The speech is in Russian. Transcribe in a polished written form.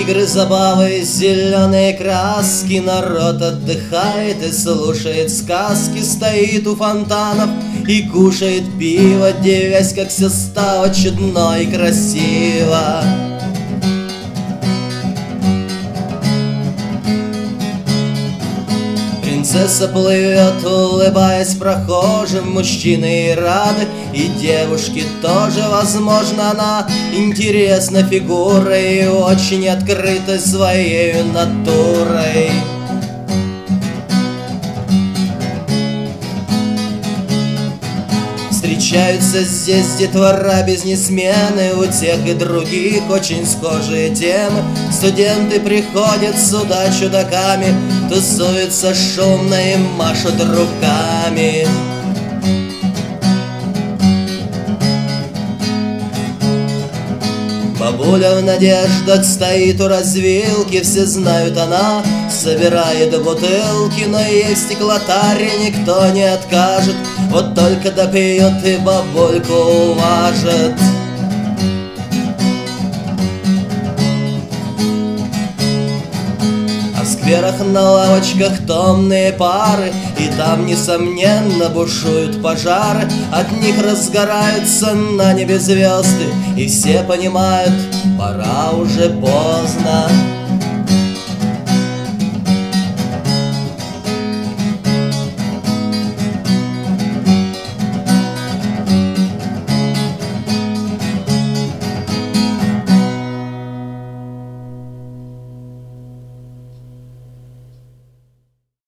Игры, забавы, зеленые краски, народ отдыхает и слушает сказки, стоит у фонтанов и кушает пиво, девясь, как все стало чудно и красиво. Принцесса плывет, улыбаясь прохожим, мужчины рады, и девушки тоже. Возможно, она интересна фигурой и очень открыта своей натурой. Встречаются здесь детвора, бизнесмены, у тех и других очень схожие темы. Студенты приходят сюда чудаками, тусуются шумно и машут руками. Бабуля в надеждах стоит у развилки, все знают, она собирает бутылки, но ей в стеклотаре никто не откажет, вот только допьет и бабульку уважит. В скверах на лавочках томные пары, и там, несомненно, бушуют пожары. От них разгораются на небе звезды, и все понимают, пора уже поздно.